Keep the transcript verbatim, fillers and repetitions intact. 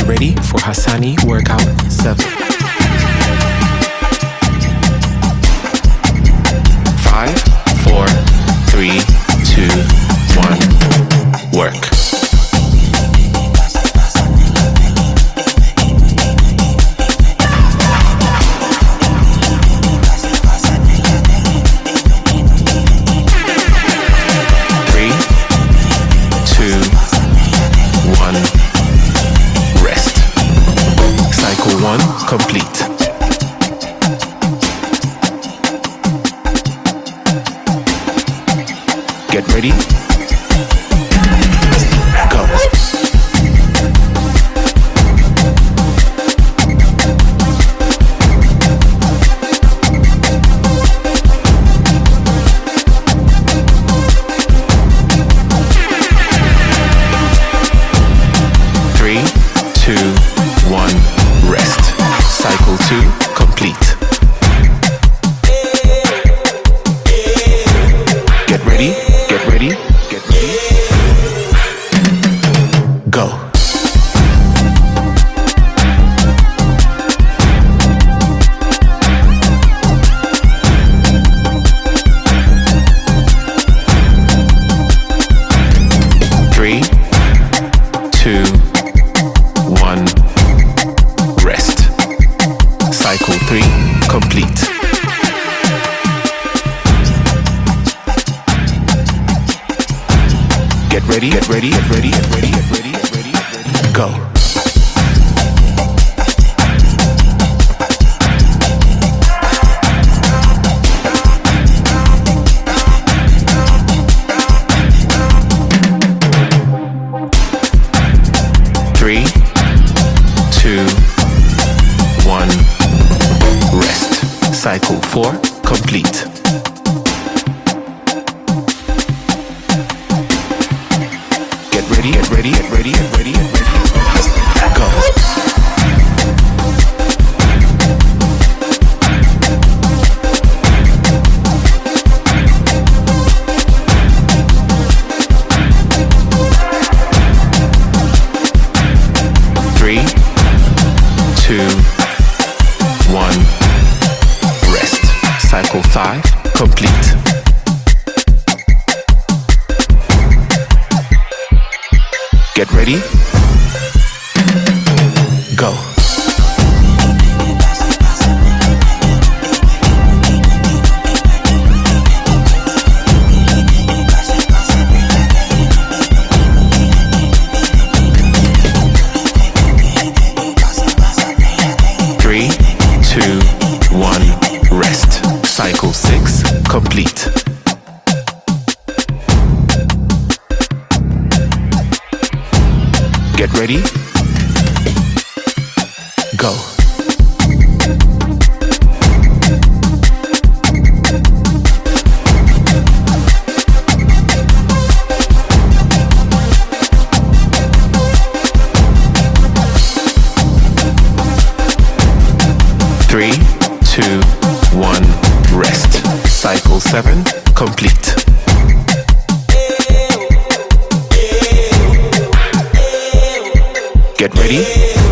ready for Hassani Workout seven. five, four, three, two, one, work. Three, two, one, rest. Cycle one complete. Get ready. Go. Three, two, one, rest. Cycle two complete. Get ready. Get ready, get ready. Go. Three, two, one, rest. Cycle three complete. Get ready, get ready, get ready, get ready, get ready, get ready, get ready. Go. Three, two, one, rest. Cycle four complete. Get ready, get ready, get ready, get ready, get ready. Go. Three, two, one, rest. Cycle five complete. Get ready. Go. Three, two, one, rest. Cycle six complete. Get ready. Go. Three, two, one, rest. Cycle seven complete. Get ready.